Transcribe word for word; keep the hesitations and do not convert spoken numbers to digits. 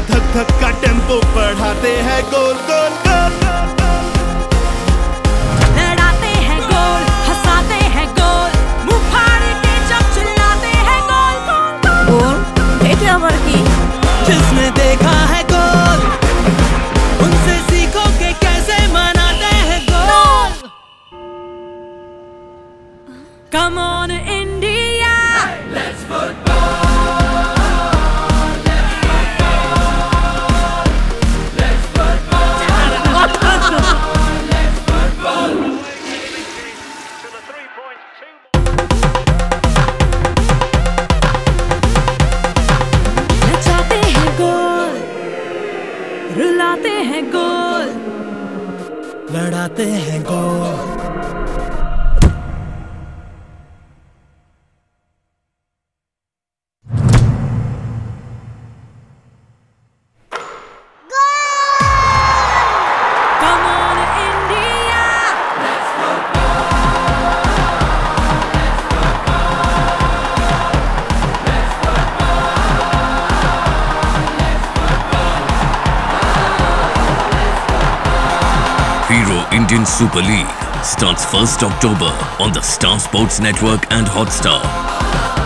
धक धक का टेम्पो बढ़ाते हैं गोल गोल गोल। लड़ाते हैं गोल, हंसाते हैं गोल, मुंह फाड़ के जब चिल्लाते हैं गोल गोल गोल। এটা আবার কি? जिसने देखा है गोल उनसे सीखो कि कैसे मनाते हैं गोल। Come on India, Let's football, let's football, let's football, let's football. To the three points, two. नचाते हैं गोल, रुलाते हैं गोल, लड़ाते हैं गोल। Come on India, Let's football, let's football, let's football. Hero Indian Super League starts first October on the Star Sports Network and Hotstar.